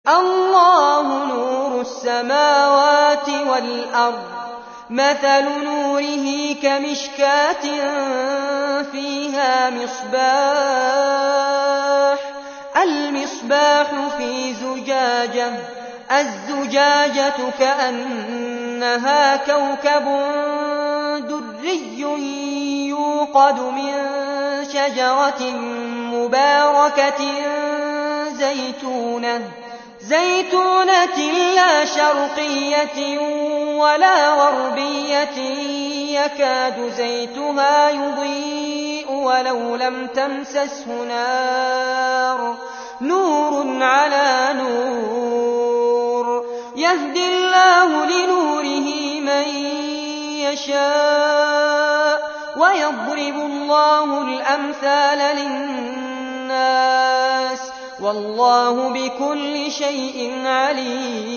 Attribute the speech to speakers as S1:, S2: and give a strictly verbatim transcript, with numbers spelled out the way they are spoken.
S1: اللَّهُ نُورُ السَّمَاوَاتِ وَالْأَرْضِ ۚ مَثَلُ نُورِهِ كَمِشْكَاةٍ فِيهَا مِصْبَاحٌ ۖ الْمِصْبَاحُ فِي زُجَاجَةٍ ۖ الزُّجَاجَةُ كَأَنَّهَا كَوْكَبٌ دُرِّيٌّ يُوقَدُ مِن شَجَرَةٍ مُّبَارَكَةٍ زَيْتُونَةٍ لَّا شَرْقِيَّةٍ وَلَا غَرْبِيَّةٍ يَكَادُ زَيْتُهَا يُضِيءُ وَلَوْ لَمْ تَمْسَسْهُ نَارٌ ۚ نُّورٌ عَلَىٰ نُورٍ ۗ يَهْدِي اللَّهُ لِنُورِهِ مَن يَشَاءُ ۚ وَيَضْرِبُ اللَّهُ الْأَمْثَالَ لِلنَّاسِ ۗ وَاللَّهُ بِكُلِّ شَيْءٍ عَلِيمٌ